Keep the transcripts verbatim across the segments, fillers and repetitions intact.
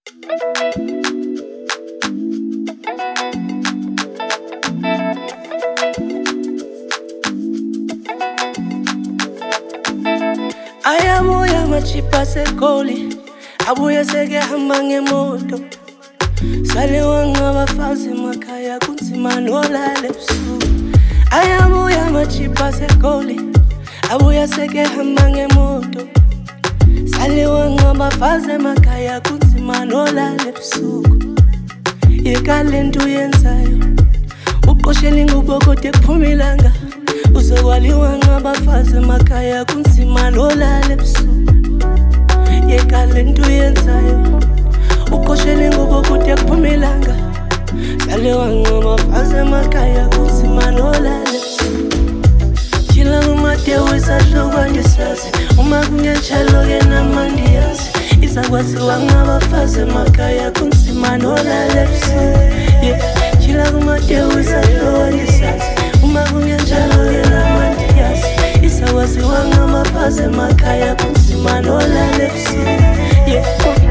Ayabuya machipa sekoli, abuya sekehamba ngemoto. Sale wangabafazi makaya kunzima nolala ebusuku. Ayabuya machipa sekoli, abuya sekehamba ngemoto. Sale wangabafazi makaya kunzima nolala ebusuku. Yekale nto yenzayo, uqoshela ingubo kodwa kuphumilanga. Uzokwaliwa ngabafazi makaya kunzima nolala ebusuku. Yekale nto yenzayo, uqoshela ingubo kodwa kuphumilanga. Saliwa ngabafazi makaya kunzima nolala ebusuku. Kila umade wisahlokwa ndisazi, uma kungenjalo yena mandiyazi. Izakwaziwa ngabafazi makaya kunzima nolala ebusuku. Yeah, kila umade wisahlokwa ndisazi, uma kungenjalo yena mandiyazi. Izakwaziwa ngabafazi makaya kunzima nolala ebusuku. Yeah.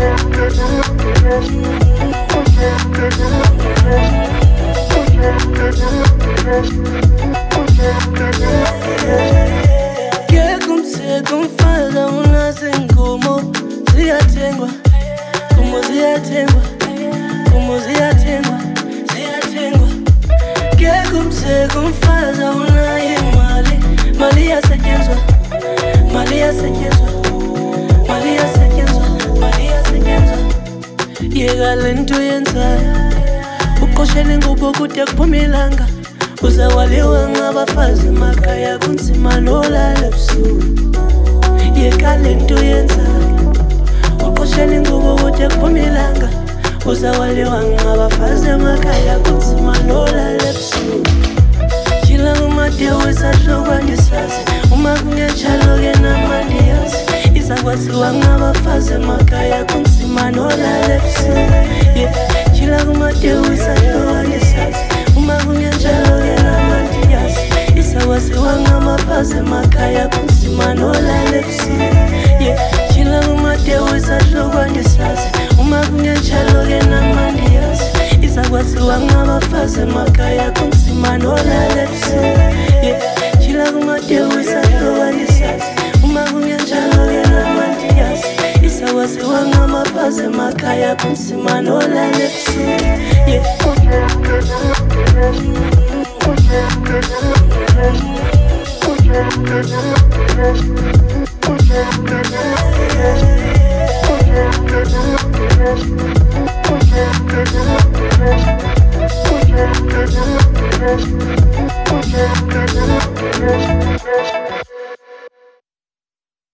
Kumseko mfaza unazingumo ziyatengwa, kumo ziyatengwa, kumo ziyatengwa, ziyatengwa. Kumseko mfaza unayimali, mali yasetshenzwa, mali yasetshenzwa, mali yasetshenzwa, mali yasetshenzwa. Yekale nto yenzayo, uqoshela ingubo kodwa kuphumilanga. Uzakwaliwa ngabafazi makaya kunzima nolala ebusuku. Yekale nto yenzayo, uqoshela ingubo kodwa kuphumilanga. Uzakwaliwa ngabafazi makaya kunzima nolala ebusuku. Kila umade wisahlokwa ndisazi, uma kungenjalo yena mandiyazi. Izakwaziwa ngabafazi makaya kunzima nolala ebusuku. Yeah, kila umade wisahlokwa ndisazi, uma kungenjalo yena mandiyazi. Izakwaziwa ngabafazi makaya kunzima nolala ebusuku. Yeah, kila umade wisahlokwa ndisazi, uma kungenjalo yena mandiyazi. Izakwaziwa ngabafazi makaya kunzima nolala ebusuku. Yeah, kila umade wisahlokwa ndisazi, uma kungenjalo yena mandiyazi. Izakwaziwa ngabafazi makaya kunzima nolala ebusuku. Yeah. Thank you.